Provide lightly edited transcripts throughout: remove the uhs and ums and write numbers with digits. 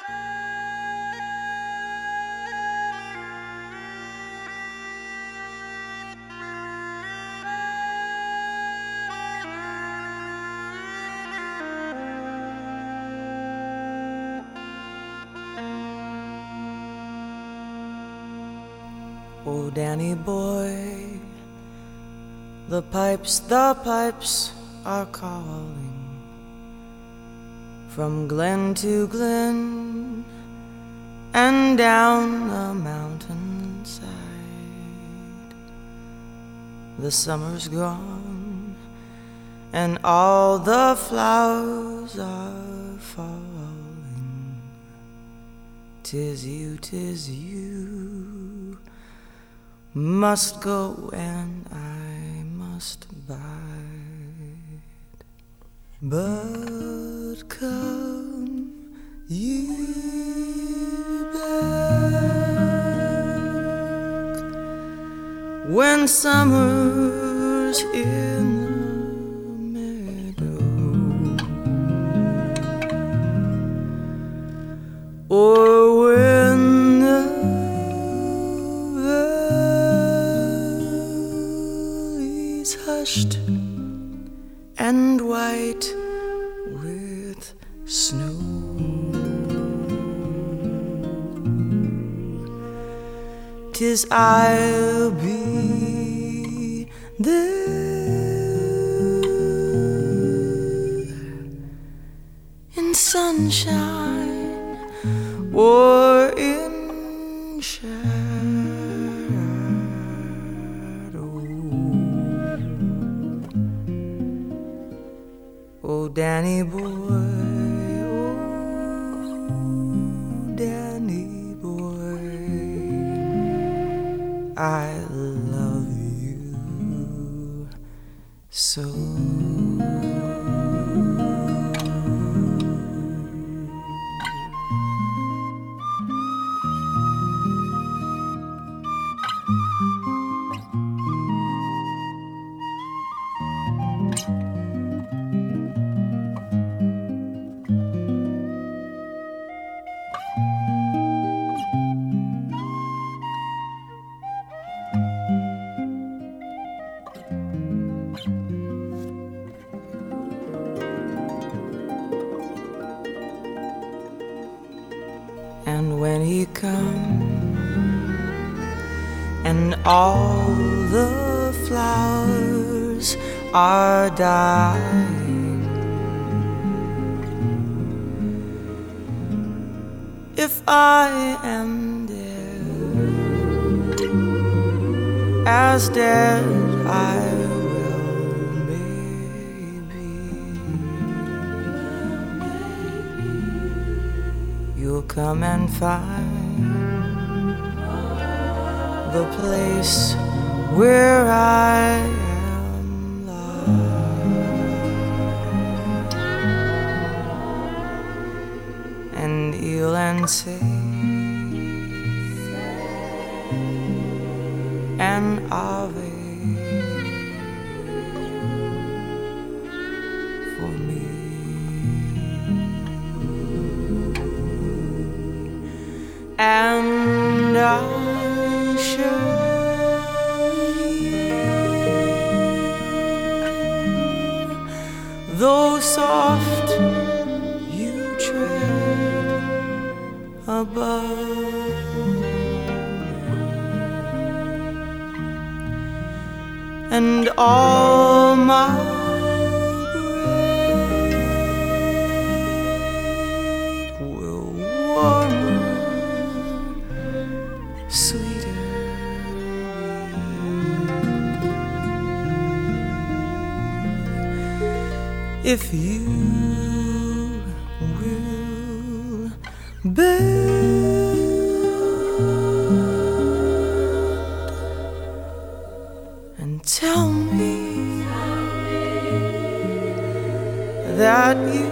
Oh, Danny boy, the pipes are calling from glen to glen and down the mountainside. The summer's gone and all the flowers are falling. 'Tis you must go and I must bide. But come ye back when summer's in the meadow, or when the valley's hushed and white with snow. 'Tis I'll be there in sunshine or in shadow. Oh, Danny boy, oh, Danny boy, I love you so. And when he comes and all the flowers are dying, if I am dead, as dead I will maybe, you'll come and find the place where I am lying, and you'll say an Ave for me. And I shall hear, though soft you tread above, and all my breath will warm sweeter if you will bend and tell me that you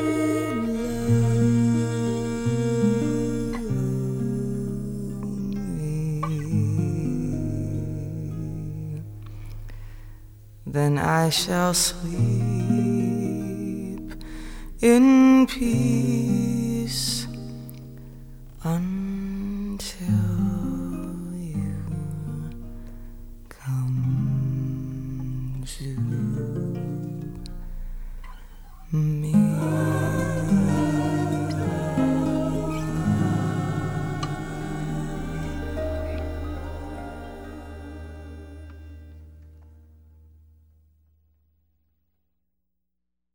then I shall sleep in peace to